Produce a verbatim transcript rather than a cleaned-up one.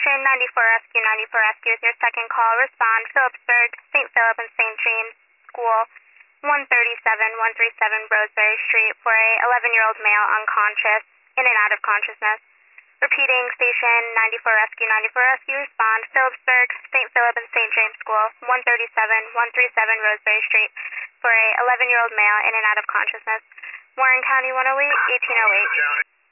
Station ninety-four Rescue, ninety-four Rescue is your second call. Respond, Phillipsburg, Saint Philip and Saint James School, one thirty-seven, one thirty-seven Roseberry Street for a eleven-year-old male unconscious, in and out of consciousness. Repeating, Station ninety-four Rescue, ninety-four Rescue, respond, Phillipsburg, Saint Philip and Saint James School, one thirty-seven, one thirty-seven Roseberry Street for a eleven-year-old male in and out of consciousness. Warren County one oh eight, eighteen oh eight.